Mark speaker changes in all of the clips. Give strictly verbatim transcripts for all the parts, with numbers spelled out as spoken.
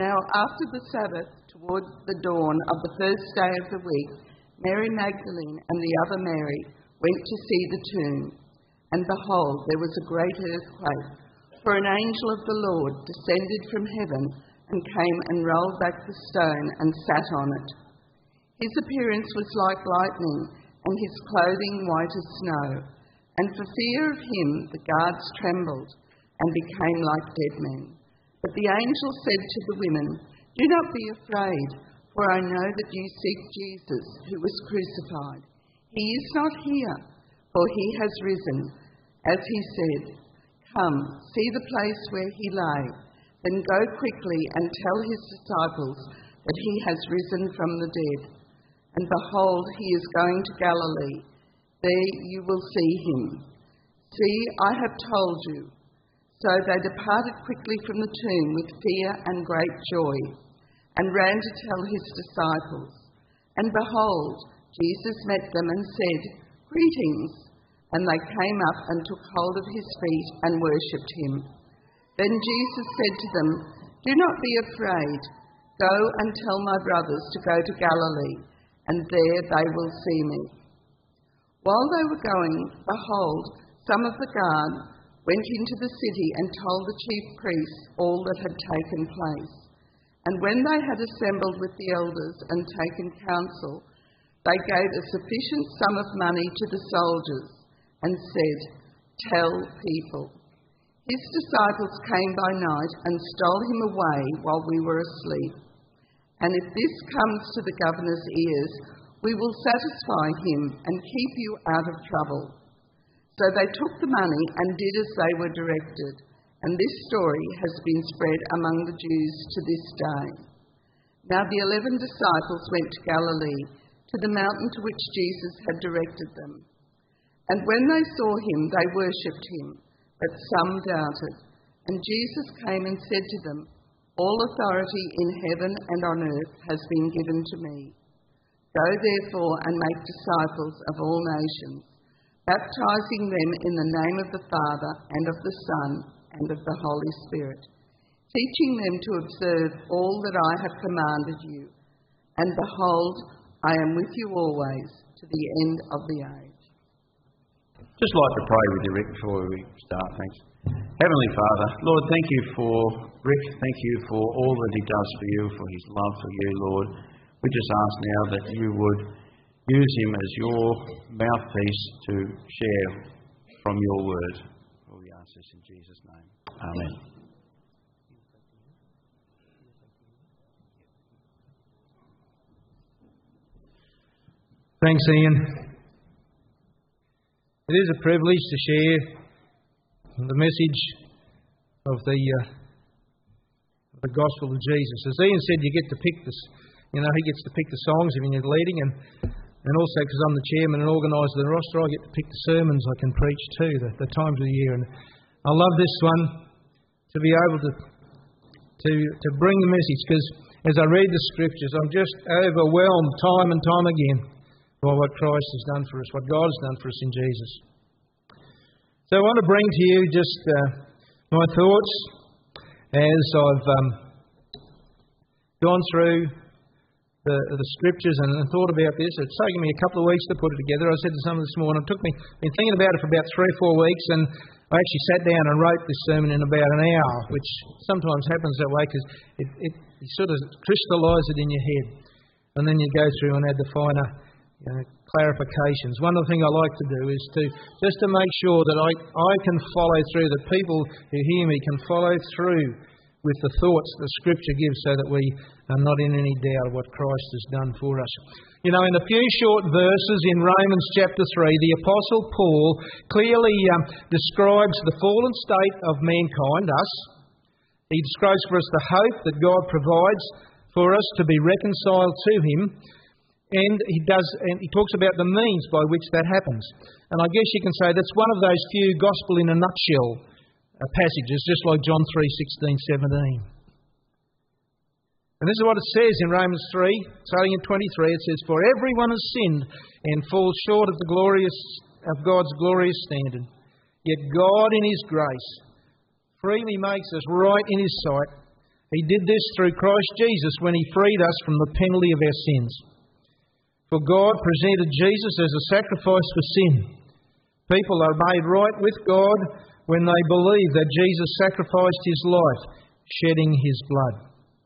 Speaker 1: Now after the Sabbath, towards the dawn of the first day of the week, Mary Magdalene and the other Mary went to see the tomb. And behold, there was a great earthquake, for an angel of the Lord descended from heaven and came and rolled back the stone and sat on it. His appearance was like lightning, and his clothing white as snow. And for fear of him the guards trembled and became like dead men. But the angel said to the women, "Do not be afraid, for I know that you seek Jesus, who was crucified. He is not here, for he has risen, as he said. Come, see the place where he lay. Then go quickly and tell his disciples that he has risen from the dead. And behold, he is going to Galilee. There you will see him. See, I have told you." So they departed quickly from the tomb with fear and great joy, and ran to tell his disciples. And behold, Jesus met them and said, "Greetings." And they came up and took hold of his feet and worshipped him. Then Jesus said to them, "Do not be afraid. Go and tell my brothers to go to Galilee, and there they will see me." While they were going, behold, some of the guard went into the city and told the chief priests all that had taken place. And when they had assembled with the elders and taken counsel, they gave a sufficient sum of money to the soldiers and said, "Tell people." His disciples came by night and stole him away while we were asleep. And if this comes to the governor's ears, we will satisfy him and keep you out of trouble. So they took the money and did as they were directed, and this story has been spread among the Jews to this day. Now the eleven disciples went to Galilee, to the mountain to which Jesus had directed them. And when they saw him, they worshipped him, but some doubted. And Jesus came and said to them, "All authority in heaven and on earth has been given to me. Go therefore and make disciples of all nations, baptizing them in the name of the Father and of the Son and of the Holy Spirit, teaching them to observe all that I have commanded you. And behold, I am with you always to the end of the age."
Speaker 2: Just like to pray with you, Rick, before we start. Thanks. Heavenly Father, Lord, thank you for Rick. Thank you for all that he does for you, for his love for you, Lord. We just ask now that you would use him as your mouthpiece to share from your word. We ask this in Jesus' name. Amen.
Speaker 3: Thanks, Ian. It is a privilege to share the message of the uh, the gospel of Jesus. As Ian said, you get to pick this. You know, he gets to pick the songs when you're leading, and and also because I'm the chairman and organiser of the roster, I get to pick the sermons I can preach too, the, the times of the year. And I love this one to be able to to to bring the message, because as I read the scriptures, I'm just overwhelmed time and time again by what Christ has done for us, what God has done for us in Jesus. So I want to bring to you just uh, my thoughts as I've um, gone through the, the scriptures and, and thought about this. It's taken me a couple of weeks to put it together. I said to someone this morning, it took me, been thinking about it for about three or four weeks, and I actually sat down and wrote this sermon in about an hour, which sometimes happens that way because it, it, it sort of crystallises it in your head. And then you go through and add the finer you know, clarifications. One of the things I like to do is to just to make sure that I, I can follow through, that people who hear me can follow through with the thoughts the Scripture gives, so that we are not in any doubt of what Christ has done for us. You know, in a few short verses in Romans chapter three, the Apostle Paul clearly um, describes the fallen state of mankind, us. He describes for us the hope that God provides for us to be reconciled to Him. And he does, and he talks about the means by which that happens. And I guess you can say that's one of those few gospel in a nutshell uh, passages, just like John three sixteen, seventeen. And this is what it says in Romans three, starting at twenty-three. It says, "For everyone has sinned and falls short of the glorious of God's glorious standard. Yet God, in His grace, freely makes us right in His sight, He did this through Christ Jesus when He freed us from the penalty of our sins. For God presented Jesus as a sacrifice for sin. People are made right with God when they believe that Jesus sacrificed His life, shedding His blood.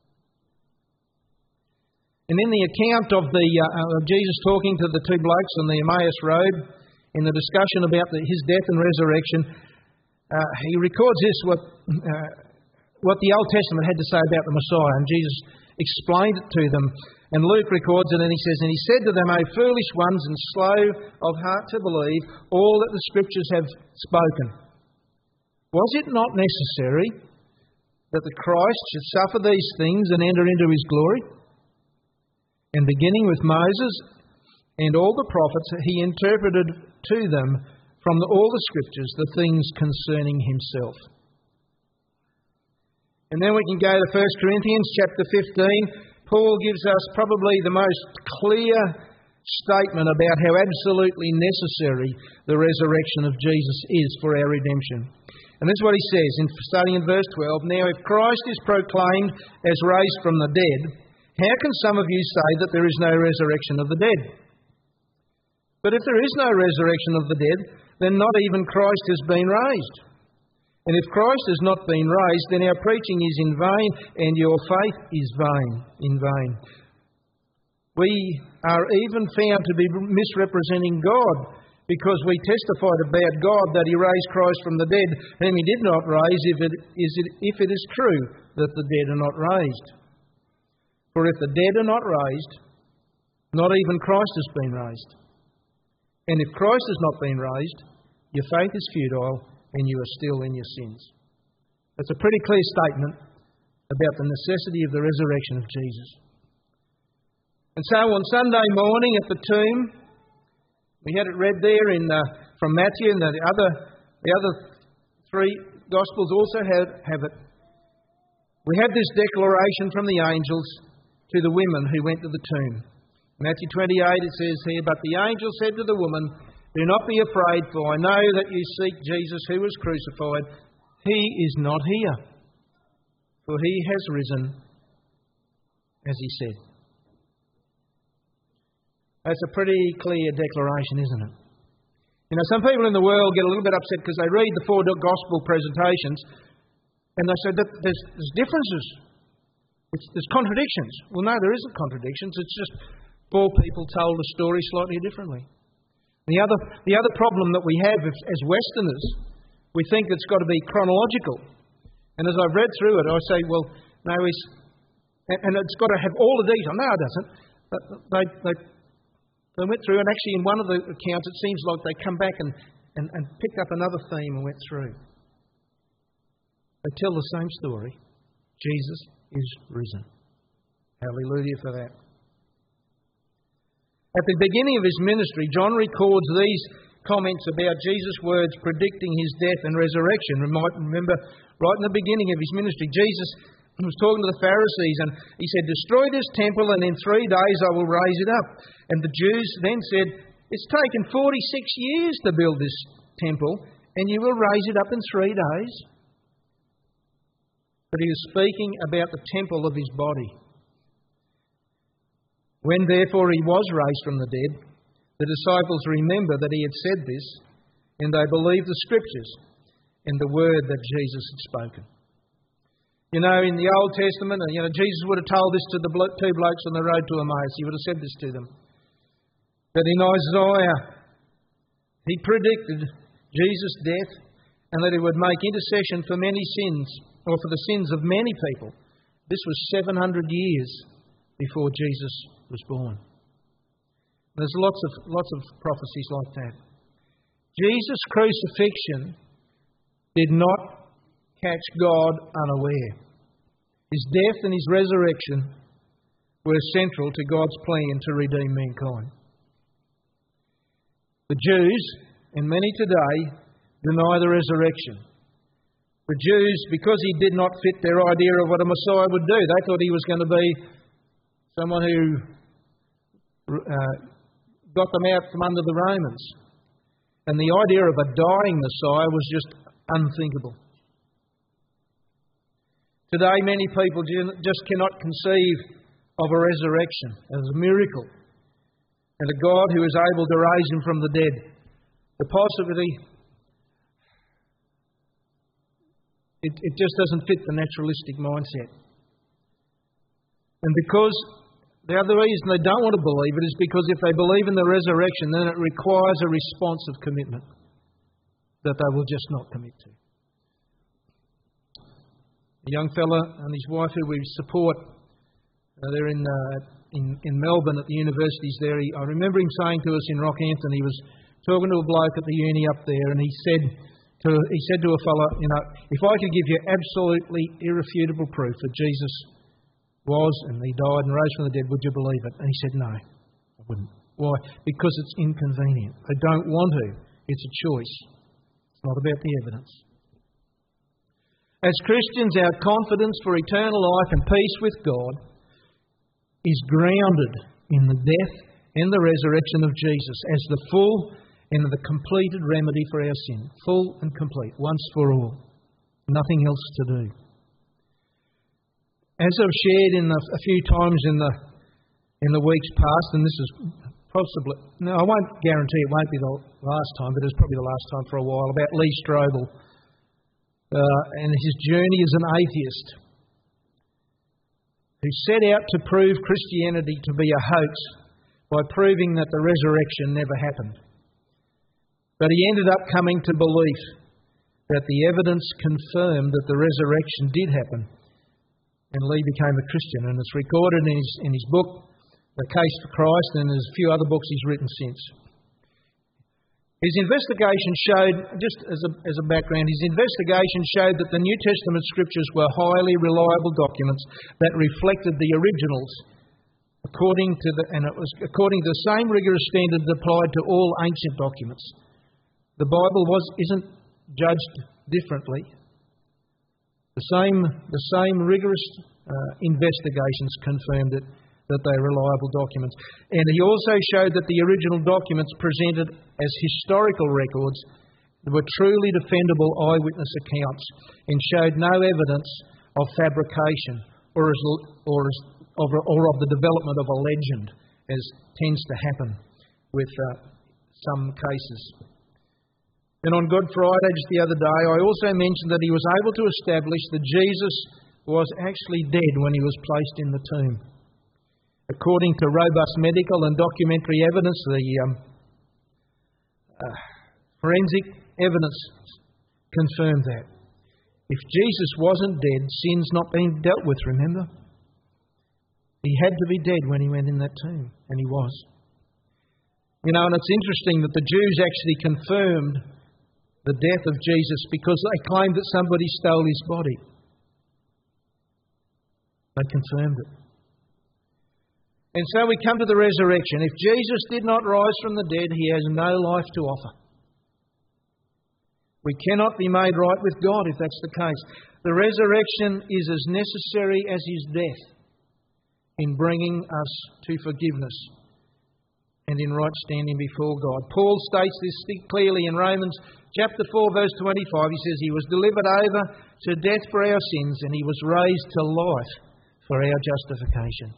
Speaker 3: And in the account of, the, uh, of Jesus talking to the two blokes on the Emmaus Road, in the discussion about the, His death and resurrection, uh, he records this, what, uh, what the Old Testament had to say about the Messiah, and Jesus explained it to them. And Luke records it, and he says, "And He said to them, O foolish ones and slow of heart to believe all that the Scriptures have spoken. Was it not necessary that the Christ should suffer these things and enter into His glory? And beginning with Moses and all the prophets, He interpreted to them from the, all the Scriptures the things concerning Himself." And then we can go to First Corinthians chapter fifteen. Paul gives us probably the most clear statement about how absolutely necessary the resurrection of Jesus is for our redemption. And this is what he says, in, starting in verse twelve. "Now if Christ is proclaimed as raised from the dead, how can some of you say that there is no resurrection of the dead? But if there is no resurrection of the dead, then not even Christ has been raised. And if Christ has not been raised, then our preaching is in vain, and your faith is vain, in vain. We are even found to be misrepresenting God, because we testified about God that He raised Christ from the dead, whom He did not raise, if it is, if it is true that the dead are not raised. For if the dead are not raised, not even Christ has been raised. And if Christ has not been raised, your faith is futile, and you are still in your sins." That's a pretty clear statement about the necessity of the resurrection of Jesus. And so on Sunday morning at the tomb, we had it read there in uh, from Matthew, and the other the other three Gospels also have, have it. We have this declaration from the angels to the women who went to the tomb. Matthew twenty-eight, it says here, "But the angel said to the woman, 'Do not be afraid, for I know that you seek Jesus who was crucified. He is not here, for He has risen, as He said.'" That's a pretty clear declaration, isn't it? You know, some people in the world get a little bit upset because they read the four gospel presentations and they say that there's, there's differences. It's, there's contradictions. Well, no, there isn't contradictions. It's just four people told a story slightly differently. The other, the other problem that we have as Westerners, we think it's got to be chronological. And as I've read through it, I say, well, no, it's, and it's got to have all the detail. No, it doesn't. But they, they, they went through, and actually in one of the accounts, it seems like they come back and, and, and picked up another theme and went through. They tell the same story. Jesus is risen. Hallelujah for that. At the beginning of His ministry, John records these comments about Jesus' words predicting His death and resurrection. You might remember right in the beginning of His ministry, Jesus was talking to the Pharisees and He said, "Destroy this temple and in three days I will raise it up." And the Jews then said, "It's taken forty-six years to build this temple and you will raise it up in three days?" But He was speaking about the temple of His body. When therefore He was raised from the dead, the disciples remembered that He had said this, and they believed the Scriptures and the word that Jesus had spoken. You know, in the Old Testament, you know, Jesus would have told this to the two blokes on the road to Emmaus. He would have said this to them. That in Isaiah, He predicted Jesus' death and that He would make intercession for many sins, or for the sins of many people. This was seven hundred years before Jesus was born. There's lots of lots of prophecies like that. Jesus' crucifixion did not catch God unaware. His death and His resurrection were central to God's plan to redeem mankind. The Jews, and many today, deny the resurrection. The Jews, because He did not fit their idea of what a Messiah would do, they thought He was going to be someone who uh, got them out from under the Romans. And the idea of a dying Messiah was just unthinkable. Today, many people just cannot conceive of a resurrection as a miracle and a God who is able to raise him from the dead. The possibility, it, it just doesn't fit the naturalistic mindset. And because the other reason they don't want to believe it is because if they believe in the resurrection, then it requires a response of commitment that they will just not commit to. A young fella and his wife who we support, uh, they're in, uh, in in Melbourne at the universities there. He, I remember him saying to us in Rockhampton, he was talking to a bloke at the uni up there, and he said to he said to a fella, you know, if I could give you absolutely irrefutable proof that Jesus was and he died and rose from the dead, would you believe it? And he said, no, I wouldn't. Why? Because it's inconvenient. They don't want to. It's a choice. It's not about the evidence. As Christians, our confidence for eternal life and peace with God is grounded in the death and the resurrection of Jesus as the full and the completed remedy for our sin. Full and complete, once for all. Nothing else to do. As I've shared in the, a few times in the in the weeks past, and this is possibly, no, I won't guarantee it won't be the last time, but it's probably the last time for a while, about Lee Strobel uh, and his journey as an atheist who set out to prove Christianity to be a hoax by proving that the resurrection never happened. But he ended up coming to belief that the evidence confirmed that the resurrection did happen. And Lee became a Christian, and it's recorded in his, in his book, The Case for Christ, and there's a few other books he's written since. His investigation showed, just as a, as a background, his investigation showed that the New Testament scriptures were highly reliable documents that reflected the originals, according to the, and it was according to the same rigorous standards applied to all ancient documents. The Bible was isn't judged differently. The same, the same rigorous uh, investigations confirmed it, that they are reliable documents. And he also showed that the original documents presented as historical records were truly defendable eyewitness accounts and showed no evidence of fabrication or, as, or, as, of, or of the development of a legend, as tends to happen with uh, some cases. And on Good Friday, just the other day, I also mentioned that he was able to establish that Jesus was actually dead when he was placed in the tomb. According to robust medical and documentary evidence, the um, uh, forensic evidence confirmed that. If Jesus wasn't dead, sin's not being dealt with, remember? He had to be dead when he went in that tomb, and he was. You know, and it's interesting that the Jews actually confirmed the death of Jesus because they claimed that somebody stole his body. They confirmed it. And so we come to the resurrection. If Jesus did not rise from the dead, he has no life to offer. We cannot be made right with God if that's the case. The resurrection is as necessary as his death in bringing us to forgiveness and in right standing before God. Paul states this clearly in Romans chapter four, verse twenty-five. He says, he was delivered over to death for our sins, and he was raised to life for our justification.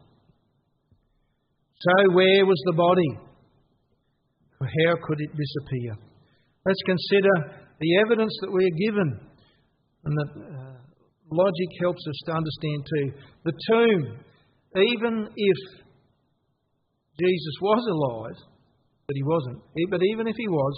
Speaker 3: So where was the body? How could it disappear? Let's consider the evidence that we are given, and that uh, logic helps us to understand too. The tomb, even if Jesus was alive, but he wasn't, but even if he was,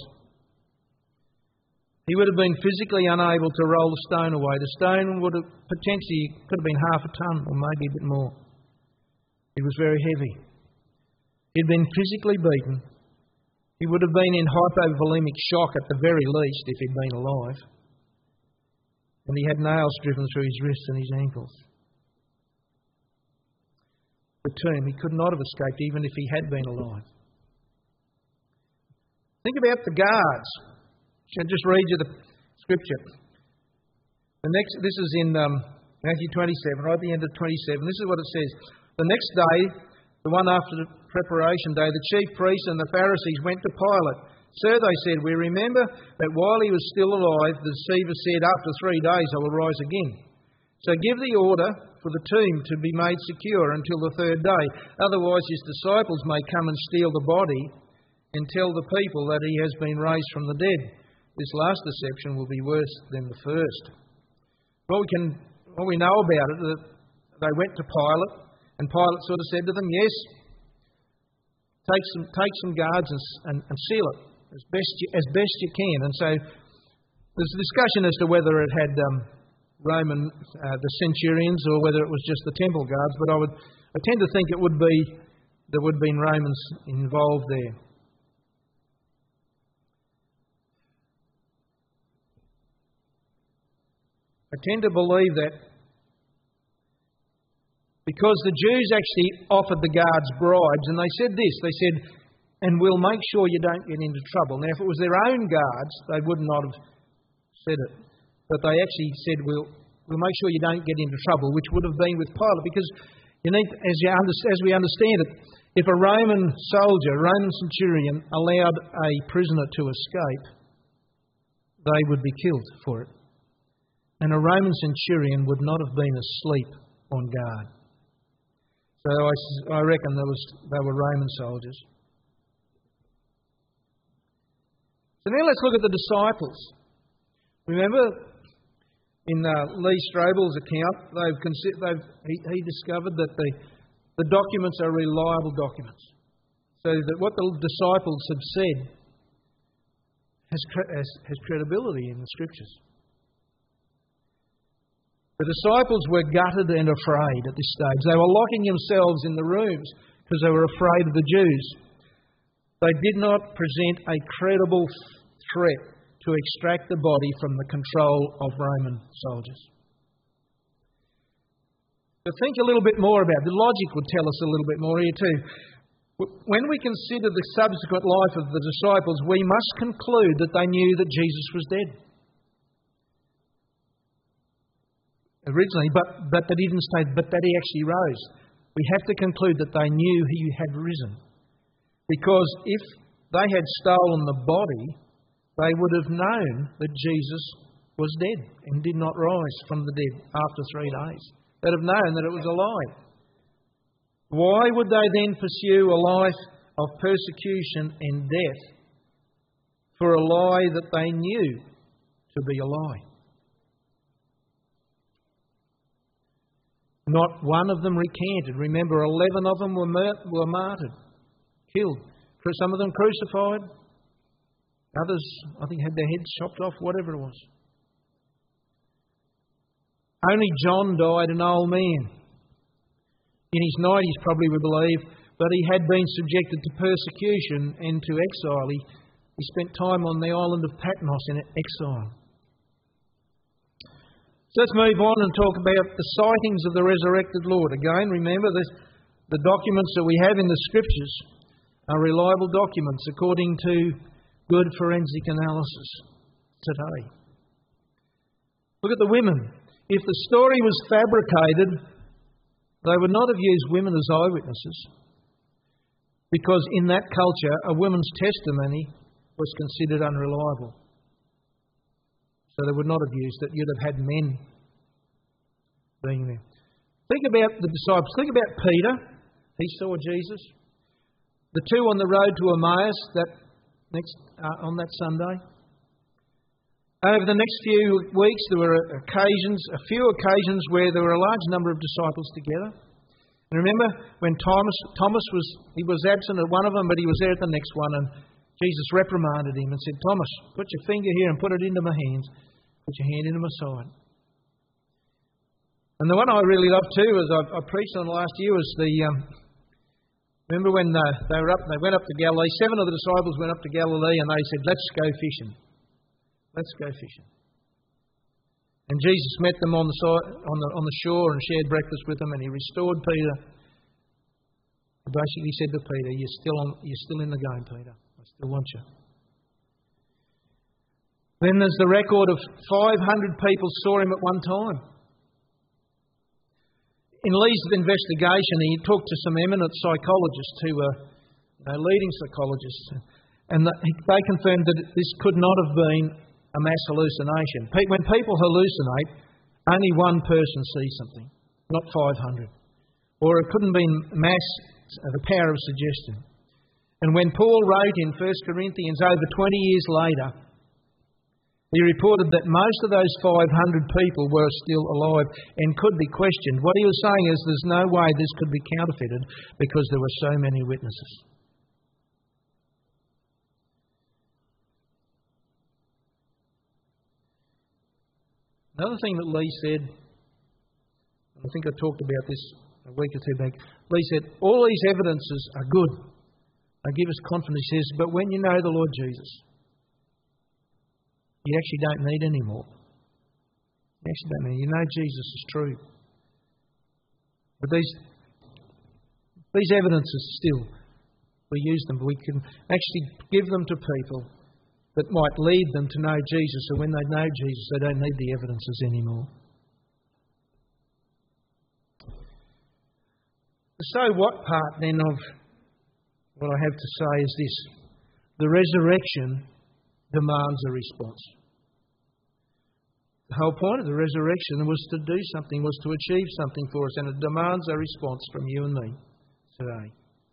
Speaker 3: he would have been physically unable to roll the stone away. The stone would have potentially, could have been half a tonne or maybe a bit more. It was very heavy. He'd been physically beaten. He would have been in hypovolemic shock at the very least if he'd been alive. And he had nails driven through his wrists and his ankles. The tomb, he could not have escaped even if he had been alive. Think about the guards. I'll just read you the scripture. The next, this is in um, Matthew twenty-seven, right at the end of twenty-seven. This is what it says. The next day, the one after the preparation day, the chief priests and the Pharisees went to Pilate. Sir, they said, we remember that while he was still alive, the deceiver said, after three days I will rise again. So give the order for the tomb to be made secure until the third day. Otherwise his disciples may come and steal the body and tell the people that he has been raised from the dead. This last deception will be worse than the first. What we can, what we know about it, that they went to Pilate, and Pilate sort of said to them, yes, take some, take some guards and, and, and seal it as best you, as best you can. And so there's a discussion as to whether it had um, Roman, uh, the centurions, or whether it was just the temple guards, but I would, I tend to think it would be, there would have been Romans involved there. I tend to believe that because the Jews actually offered the guards bribes, and they said this, they said, and we'll make sure you don't get into trouble. Now, if it was their own guards, they would not have said it. But they actually said, we'll, we'll make sure you don't get into trouble, which would have been with Pilate. Because you need, as, you under, as we understand it, if a Roman soldier, a Roman centurion, allowed a prisoner to escape, they would be killed for it. And a Roman centurion would not have been asleep on guard. So I, I reckon there was, they were Roman soldiers. So now let's look at the disciples. Remember, in uh, Lee Strobel's account, they've, they've he, he discovered that the, the documents are reliable documents. So that what the disciples have said has, has, has credibility in the Scriptures. The disciples were gutted and afraid at this stage. They were locking themselves in the rooms because they were afraid of the Jews. They did not present a credible threat to extract the body from the control of Roman soldiers. To think a little bit more about it, the logic would tell us a little bit more here too. When we consider the subsequent life of the disciples, we must conclude that they knew that Jesus was dead. Originally, but, but they didn't say, but that he actually rose. We have to conclude that they knew he had risen. Because if they had stolen the body, they would have known that Jesus was dead and did not rise from the dead after three days. They'd have known that it was a lie. Why would they then pursue a life of persecution and death for a lie that they knew to be a lie? Not one of them recanted. Remember, eleven of them were, mur- were martyred, killed. Some of them crucified. Others, I think, had their heads chopped off, whatever it was. Only John died an old man. In his nineties, probably we believe, but he had been subjected to persecution and to exile. He, he spent time on the island of Patmos in exile. So let's move on and talk about the sightings of the resurrected Lord. Again, remember this, the documents that we have in the Scriptures are reliable documents according to good forensic analysis today. Look at the women. If the story was fabricated, they would not have used women as eyewitnesses, because in that culture a woman's testimony was considered unreliable. So they would not have used it. You'd have had men being there. Think about the disciples. Think about Peter. He saw Jesus. The two on the road to Emmaus that next uh, on that Sunday. Over the next few weeks, there were occasions, a few occasions where there were a large number of disciples together. And remember when Thomas, Thomas was he was absent at one of them, but he was there at the next one, and Jesus reprimanded him and said, "Thomas, put your finger here and put it into my hands. Put your hand into my side." And the one I really love too, as I, I preached on last year, was the. Um, remember when uh, they were up? They went up to Galilee. Seven of the disciples went up to Galilee, and they said, "Let's go fishing. Let's go fishing." And Jesus met them on the side, on the on the shore, and shared breakfast with them. And he restored Peter. He basically said to Peter, "You're still on. You're still in the game, Peter. I still want you." Then there's the record of five hundred people saw him at one time. In Lee's investigation, he talked to some eminent psychologists who were you know, leading psychologists, and they confirmed that this could not have been a mass hallucination. When people hallucinate, only one person sees something, not five hundred. Or it couldn't be mass, the power of suggestion. And when Paul wrote in First Corinthians over twenty years later, he reported that most of those five hundred people were still alive and could be questioned. What he was saying is there's no way this could be counterfeited because there were so many witnesses. Another thing that Lee said, I think I talked about this a week or two back, Lee said, all these evidences are good. They give us confidence. He says, but when you know the Lord Jesus, you actually don't need any more. You actually don't need. You know Jesus is true. But these these evidences still, we use them. We can actually give them to people that might lead them to know Jesus. So when they know Jesus, they don't need the evidences anymore. The so what part then of what I have to say is this. The resurrection demands a response. The whole point of the resurrection was to do something, was to achieve something for us, and it demands a response from you and me today.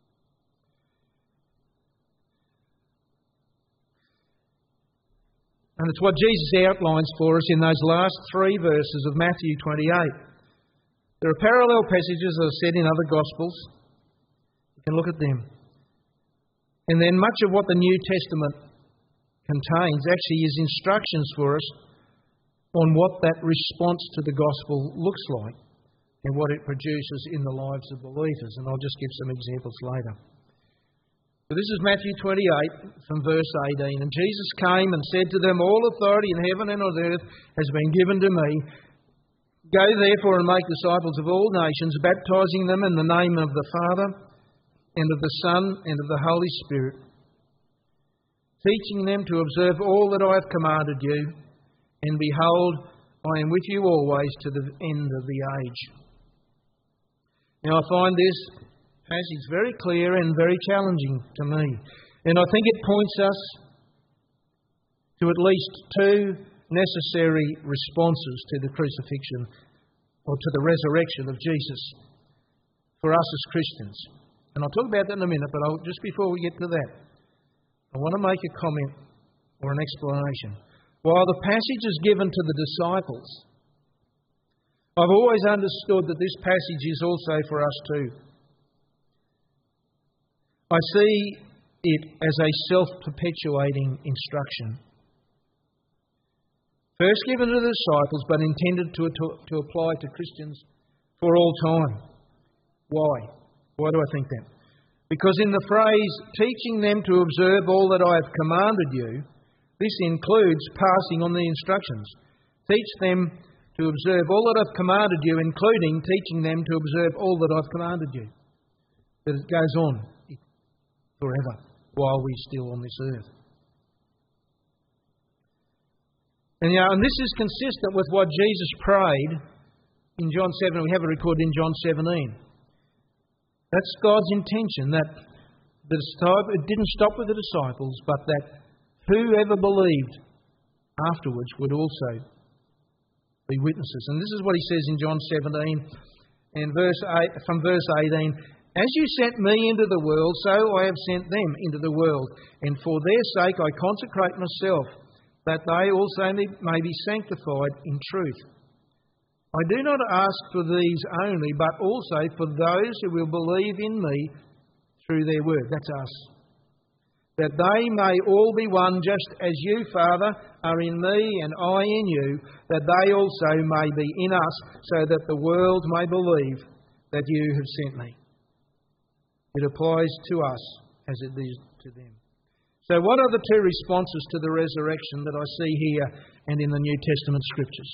Speaker 3: And it's what Jesus outlines for us in those last three verses of Matthew twenty-eight. There are parallel passages, as I said, in other Gospels. You can look at them. And then much of what the New Testament contains actually is instructions for us on what that response to the Gospel looks like and what it produces in the lives of believers. And I'll just give some examples later. So this is Matthew twenty-eight from verse eighteen. And Jesus came and said to them, all authority in heaven and on earth has been given to me. Go therefore and make disciples of all nations, baptizing them in the name of the Father and of the Son and of the Holy Spirit, teaching them to observe all that I have commanded you, and behold, I am with you always to the end of the age. Now I find this passage very clear and very challenging to me, and I think it points us to at least two necessary responses to the crucifixion or to the resurrection of Jesus for us as Christians. And I'll talk about that in a minute, but I'll, just before we get to that, I want to make a comment or an explanation. While the passage is given to the disciples, I've always understood that this passage is also for us too. I see it as a self-perpetuating instruction. First given to the disciples, but intended to, to, to apply to Christians for all time. Why? Why do I think that? Because in the phrase, teaching them to observe all that I have commanded you, this includes passing on the instructions. Teach them to observe all that I've commanded you, including teaching them to observe all that I've commanded you. But it goes on forever while we're still on this earth. And, you know, and this is consistent with what Jesus prayed in John seven. We have it recorded in John seventeen. That's God's intention, that the disciple, it didn't stop with the disciples, but that whoever believed afterwards would also be witnesses. And this is what he says in John seventeen, and verse eight, from verse eighteen. As you sent me into the world, so I have sent them into the world. And for their sake I consecrate myself, that they also may be sanctified in truth. I do not ask for these only, but also for those who will believe in me through their word. That's us. That they may all be one, just as you, Father, are in me and I in you, that they also may be in us, so that the world may believe that you have sent me. It applies to us as it is to them. So what are the two responses to the resurrection that I see here and in the New Testament Scriptures?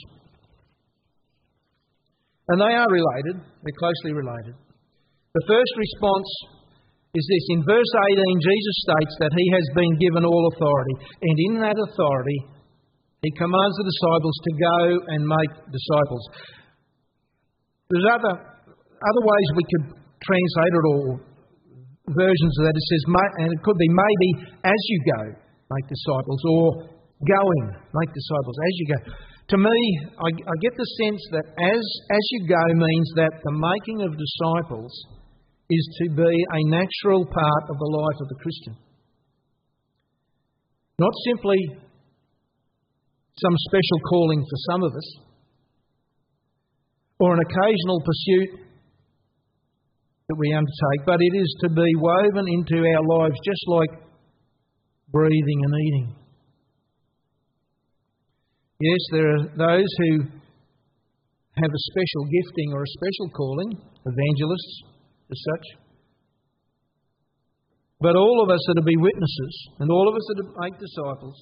Speaker 3: And they are related. They're closely related. The first response is this. In verse eighteen, Jesus states that he has been given all authority. And in that authority, he commands the disciples to go and make disciples. There's other, other ways we could translate it, or versions of that. It says, and it could be maybe as you go, make disciples, or going, make disciples as you go. To me, I, I get the sense that as, as you go means that the making of disciples is to be a natural part of the life of the Christian. Not simply some special calling for some of us, or an occasional pursuit that we undertake, but it is to be woven into our lives just like breathing and eating. Yes, there are those who have a special gifting or a special calling, evangelists as such. But all of us are to be witnesses, and all of us are to make disciples.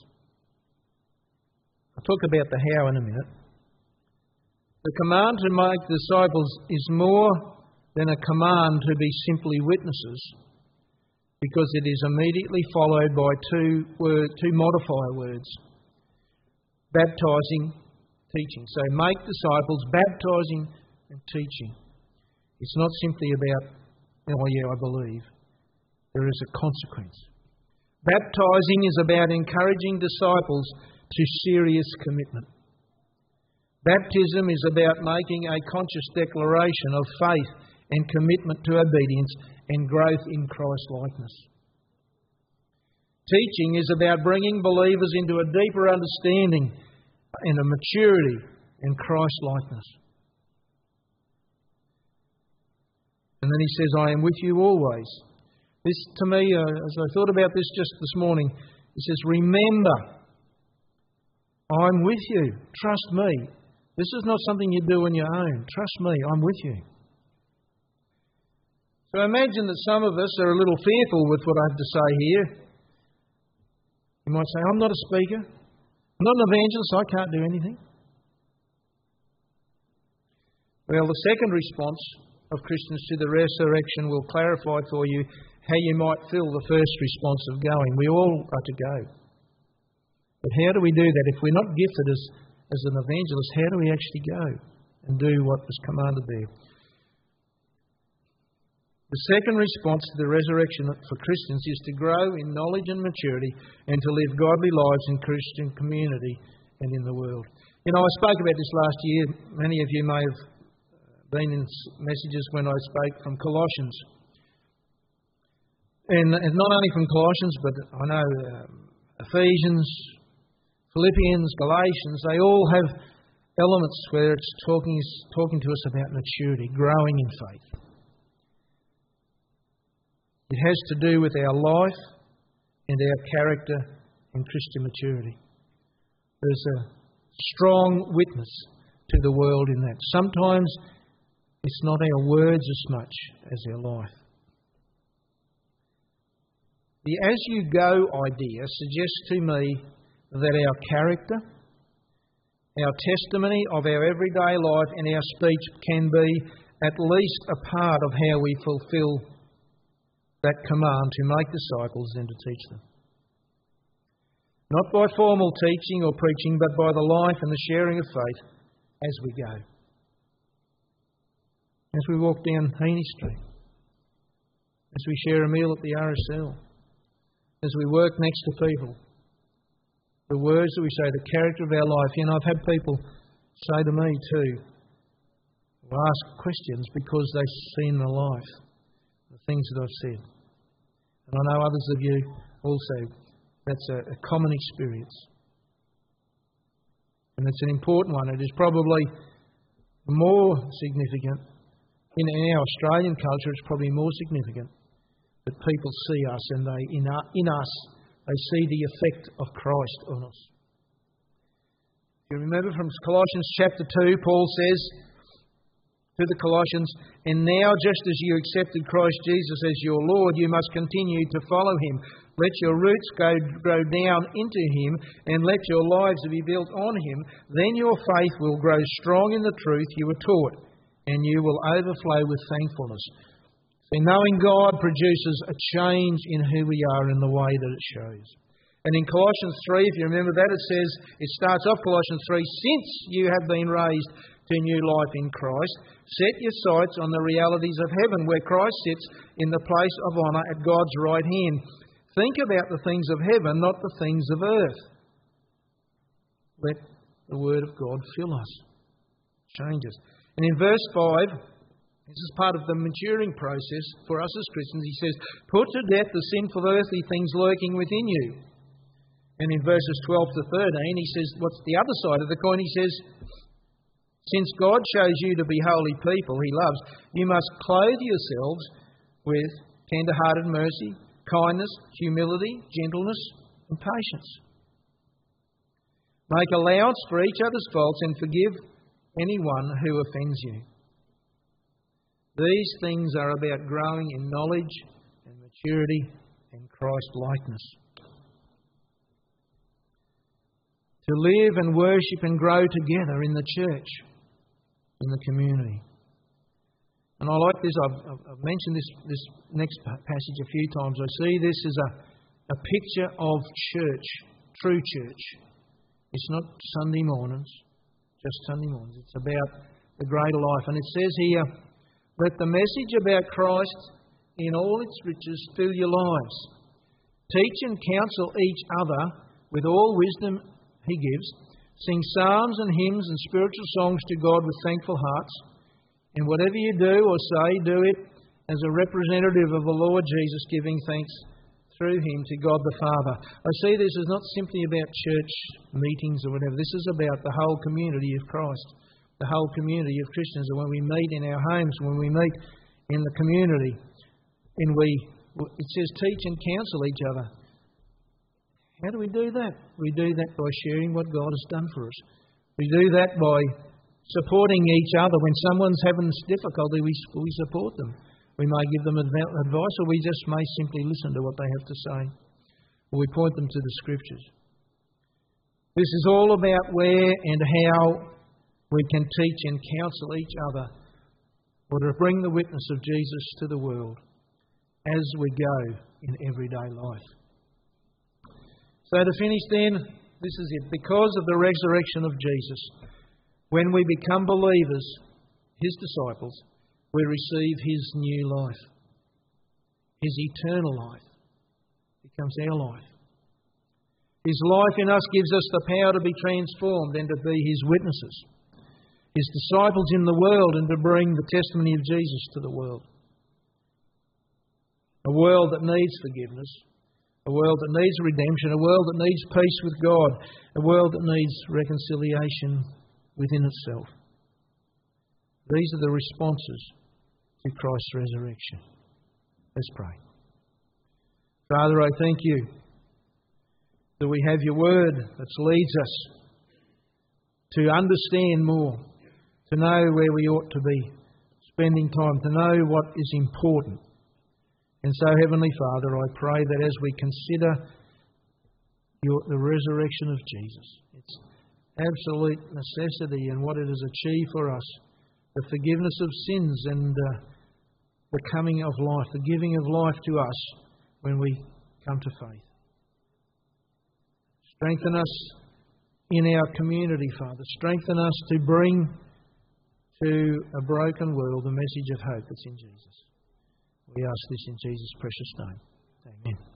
Speaker 3: I'll talk about the how in a minute. The command to make disciples is more than a command to be simply witnesses, because it is immediately followed by two word, two modifier words: baptising, teaching. So make disciples, baptising and teaching. It's not simply about, oh yeah, I believe. There is a consequence. Baptising is about encouraging disciples to serious commitment. Baptism is about making a conscious declaration of faith and commitment to obedience and growth in Christ-likeness. Teaching is about bringing believers into a deeper understanding and a maturity in Christ-likeness. And then he says, I am with you always. This, to me, uh, as I thought about this just this morning, he says, remember, I'm with you. Trust me. This is not something you do on your own. Trust me, I'm with you. So imagine that some of us are a little fearful with what I have to say here. You might say, I'm not a speaker. I'm not an evangelist. I can't do anything. Well, the second response of Christians to the resurrection will clarify for you how you might feel the first response of going. We all are to go. But how do we do that? If we're not gifted as, as an evangelist, how do we actually go and do what was commanded there? The second response to the resurrection for Christians is to grow in knowledge and maturity and to live godly lives in Christian community and in the world. You know, I spoke about this last year. Many of you may have been in messages when I spoke from Colossians. And, and not only from Colossians, but I know um, Ephesians, Philippians, Galatians, they all have elements where it's talking, talking to us about maturity, growing in faith. It has to do with our life and our character and Christian maturity. There's a strong witness to the world in that. Sometimes it's not our words as much as our life. The as you go idea suggests to me that our character, our testimony of our everyday life and our speech can be at least a part of how we fulfil that command to make disciples and to teach them. Not by formal teaching or preaching, but by the life and the sharing of faith as we go. As we walk down Heaney Street, as we share a meal at the R S L, as we work next to people, the words that we say, the character of our life. You know, I've had people say to me too, who ask questions because they've seen the life, the things that I've said. And I know others of you also, that's a, a common experience. And it's an important one. It is probably more significant. In our Australian culture, it's probably more significant that people see us and they, in, our, in us, they see the effect of Christ on us. You remember from Colossians chapter two, Paul says to the Colossians, and now just as you accepted Christ Jesus as your Lord, you must continue to follow him. Let your roots go, grow down into him and let your lives be built on him. Then your faith will grow strong in the truth you were taught and you will overflow with thankfulness. See, knowing God produces a change in who we are in the way that it shows. And in Colossians three, if you remember that, it says, it starts off Colossians three, since you have been raised to new life in Christ, set your sights on the realities of heaven, where Christ sits in the place of honour at God's right hand. Think about the things of heaven, not the things of earth. Let the Word of God fill us, change us. And in verse five, this is part of the maturing process for us as Christians. He says, put to death the sinful earthly things lurking within you. And in verses twelve to thirteen, he says, what's the other side of the coin? He says, since God chose you to be holy people He loves, you must clothe yourselves with tender-hearted mercy, kindness, humility, gentleness, and patience. Make allowance for each other's faults and forgive anyone who offends you. These things are about growing in knowledge and maturity and Christ-likeness. To live and worship and grow together in the church, in the community. And I like this. I've, I've mentioned this, this next passage a few times. I see this as a, a picture of church, true church. It's not Sunday mornings, just Sunday mornings. It's about the greater life. And it says here, let the message about Christ in all its riches fill your lives. Teach and counsel each other with all wisdom He gives. Sing psalms and hymns and spiritual songs to God with thankful hearts. And whatever you do or say, do it as a representative of the Lord Jesus, giving thanks through Him to God the Father. I see this is not simply about church meetings or whatever. This is about the whole community of Christ, the whole community of Christians. And when we meet in our homes, when we meet in the community, and we, it says teach and counsel each other. How do we do that? We do that by sharing what God has done for us. We do that by supporting each other. When someone's having difficulty, we, we support them. We may give them advice, or we just may simply listen to what they have to say. Or we point them to the Scriptures. This is all about where and how we can teach and counsel each other, or to bring the witness of Jesus to the world as we go in everyday life. So to finish then, this is it. Because of the resurrection of Jesus, when we become believers, His disciples, we receive His new life. His eternal life becomes our life. His life in us gives us the power to be transformed and to be His witnesses. His disciples in the world, and to bring the testimony of Jesus to the world. A world that needs forgiveness. A world that needs redemption, a world that needs peace with God, a world that needs reconciliation within itself. These are the responses to Christ's resurrection. Let's pray. Father, I thank You that we have Your Word that leads us to understand more, to know where we ought to be spending time, to know what is important. And so, Heavenly Father, I pray that as we consider your, the resurrection of Jesus, its absolute necessity and what it has achieved for us, the forgiveness of sins and uh, the coming of life, the giving of life to us when we come to faith. Strengthen us in our community, Father. Strengthen us to bring to a broken world the message of hope that's in Jesus. We ask this in Jesus' precious name. Amen.